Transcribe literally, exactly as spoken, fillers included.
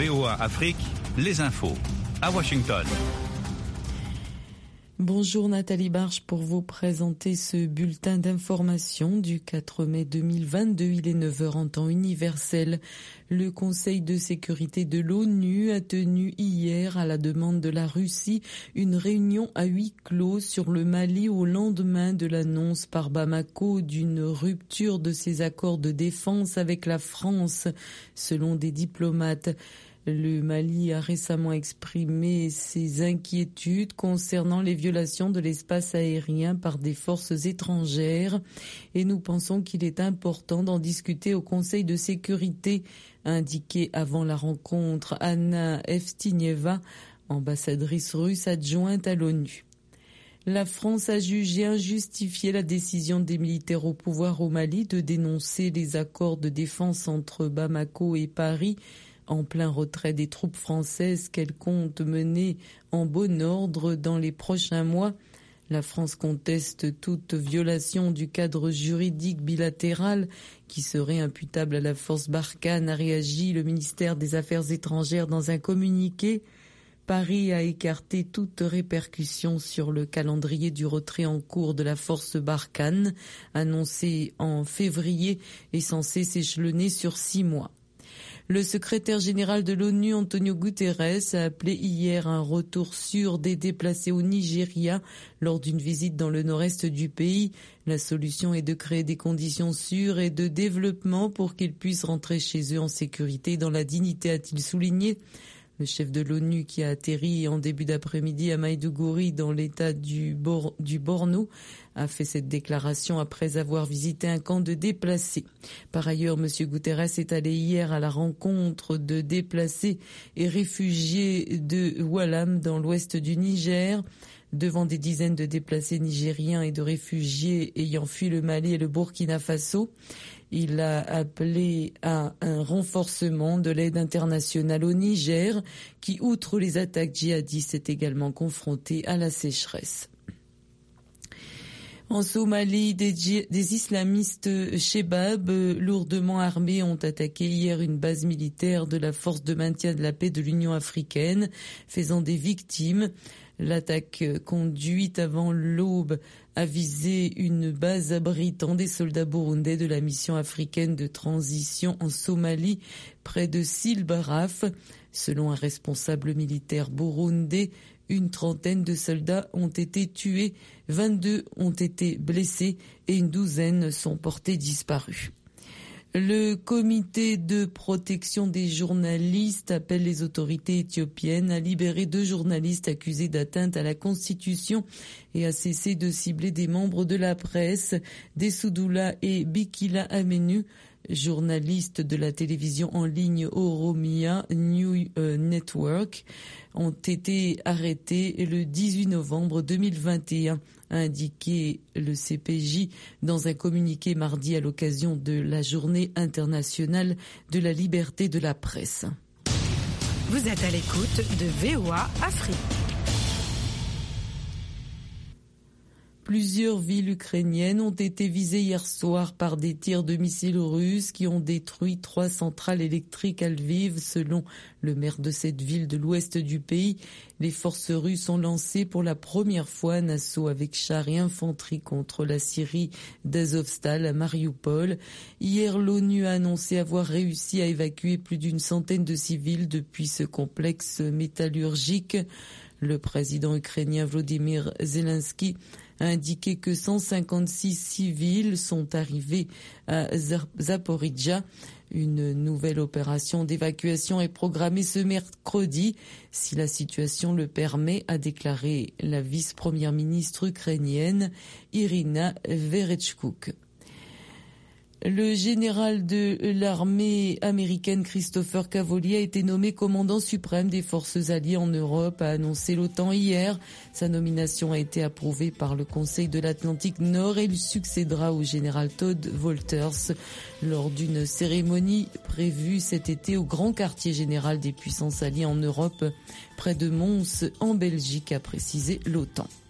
V O A Afrique, les infos. À Washington. Bonjour Nathalie Barche pour vous présenter ce bulletin d'information du quatre mai deux mille vingt-deux. Il est neuf heures en temps universel. Le Conseil de sécurité de l'ONU a tenu hier, à la demande de la Russie, une réunion à huis clos sur le Mali au lendemain de l'annonce par Bamako d'une rupture de ses accords de défense avec la France, selon des diplomates. Le Mali a récemment exprimé ses inquiétudes concernant les violations de l'espace aérien par des forces étrangères et nous pensons qu'il est important d'en discuter au Conseil de sécurité, a indiqué avant la rencontre Anna Evstinieva, ambassadrice russe adjointe à l'ONU. La France a jugé injustifiée la décision des militaires au pouvoir au Mali de dénoncer les accords de défense entre Bamako et Paris, en plein retrait des troupes françaises qu'elle compte mener en bon ordre dans les prochains mois. La France conteste toute violation du cadre juridique bilatéral qui serait imputable à la force Barkhane, a réagi le ministère des Affaires étrangères dans un communiqué. Paris a écarté toute répercussion sur le calendrier du retrait en cours de la force Barkhane, annoncé en février et censé s'échelonner sur six mois. Le secrétaire général de l'ONU, Antonio Guterres, a appelé hier un retour sûr des déplacés au Nigeria lors d'une visite dans le nord-est du pays. La solution est de créer des conditions sûres et de développement pour qu'ils puissent rentrer chez eux en sécurité et dans la dignité, a-t-il souligné. Le chef de l'ONU qui a atterri en début d'après-midi à Maïdougouri dans l'état du, Bor- du Borno a fait cette déclaration après avoir visité un camp de déplacés. Par ailleurs, M. Guterres est allé hier à la rencontre de déplacés et réfugiés de Walam dans l'ouest du Niger. Devant des dizaines de déplacés nigériens et de réfugiés ayant fui le Mali et le Burkina Faso, il a appelé à un renforcement de l'aide internationale au Niger, qui, outre les attaques djihadistes, est également confronté à la sécheresse. En Somalie, des, des islamistes Shebab lourdement armés ont attaqué hier une base militaire de la force de maintien de la paix de l'Union africaine, faisant des victimes. L'attaque conduite avant l'aube a visé une base abritant des soldats burundais de la mission africaine de transition en Somalie, près de Silbaraf. Selon un responsable militaire burundais, une trentaine de soldats ont été tués, vingt-deux ont été blessés et une douzaine sont portés disparus. Le comité de protection des journalistes appelle les autorités éthiopiennes à libérer deux journalistes accusés d'atteinte à la Constitution et à cesser de cibler des membres de la presse, Desoudoula et Bikila Amenu, journalistes de la télévision en ligne Oromia New Network, ont été arrêtés le dix-huit novembre deux mille vingt et un, a indiqué le C P J dans un communiqué mardi à l'occasion de la Journée internationale de la liberté de la presse. Vous êtes à l'écoute de V O A Afrique. Plusieurs villes ukrainiennes ont été visées hier soir par des tirs de missiles russes qui ont détruit trois centrales électriques à Lviv, selon le maire de cette ville de l'ouest du pays. Les forces russes ont lancé pour la première fois un assaut avec chars et infanterie contre la Syrie d'Azovstal à Mariupol. Hier, l'ONU a annoncé avoir réussi à évacuer plus d'une centaine de civils depuis ce complexe métallurgique. Le président ukrainien Volodymyr Zelensky a indiqué que cent cinquante-six civils sont arrivés à Zaporizhzhia. Une nouvelle opération d'évacuation est programmée ce mercredi, si la situation le permet, a déclaré la vice-première ministre ukrainienne Irina Vereshchuk. Le général de l'armée américaine Christopher Cavoli a été nommé commandant suprême des forces alliées en Europe, a annoncé l'OTAN hier. Sa nomination a été approuvée par le Conseil de l'Atlantique Nord et il succédera au général Todd Wolters lors d'une cérémonie prévue cet été au grand quartier général des puissances alliées en Europe, près de Mons, en Belgique, a précisé l'OTAN.